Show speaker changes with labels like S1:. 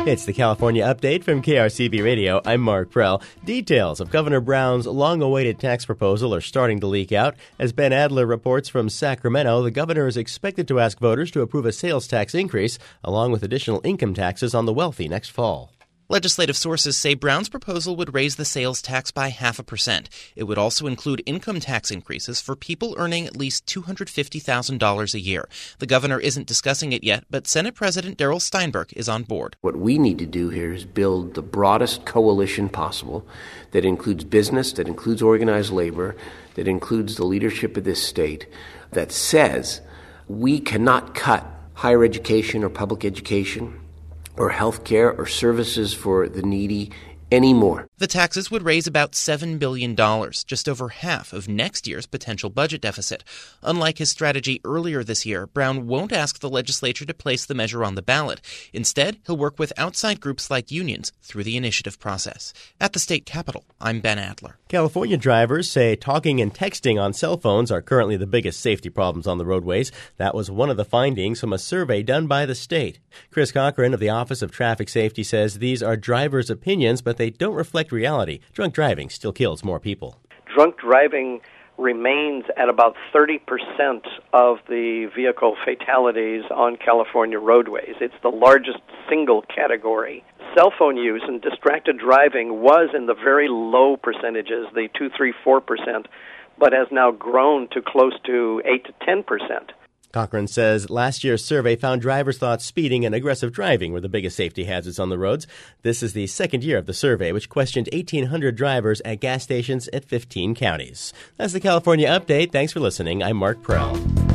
S1: It's the California Update from KRCB Radio. I'm Mark Prell. Details of Governor Brown's long-awaited tax proposal are starting to leak out. As Ben Adler reports from Sacramento, the governor is expected to ask voters to approve a sales tax increase, along with additional income taxes on the wealthy next fall.
S2: Legislative sources say Brown's proposal would raise the sales tax by 0.5%. It would also include income tax increases for people earning at least $250,000 a year. The governor isn't discussing it yet, but Senate President Darrell Steinberg is on board.
S3: What we need to do here is build the broadest coalition possible that includes business, that includes organized labor, that includes the leadership of this state, that says we cannot cut higher education or public education or health care or services for the needy anymore.
S2: The taxes would raise about $7 billion, just over half of next year's potential budget deficit. Unlike his strategy earlier this year, Brown won't ask the legislature to place the measure on the ballot. Instead, he'll work with outside groups like unions through the initiative process. At the state capitol, I'm Ben Adler.
S1: California drivers say talking and texting on cell phones are currently the biggest safety problems on the roadways. That was one of the findings from a survey done by the state. Chris Cochran of the Office of Traffic Safety says these are drivers' opinions, but they don't reflect reality. Drunk driving still kills more people.
S4: Drunk driving remains at about 30% of the vehicle fatalities on California roadways. It's the largest single category. Cell phone use and distracted driving was in the very low percentages, the 2, 3, 4%, but has now grown to close to 8 to 10%.
S1: Cochran says last year's survey found drivers thought speeding and aggressive driving were the biggest safety hazards on the roads. This is the second year of the survey, which questioned 1,800 drivers at gas stations at 15 counties. That's the California Update. Thanks for listening. I'm Mark Prell.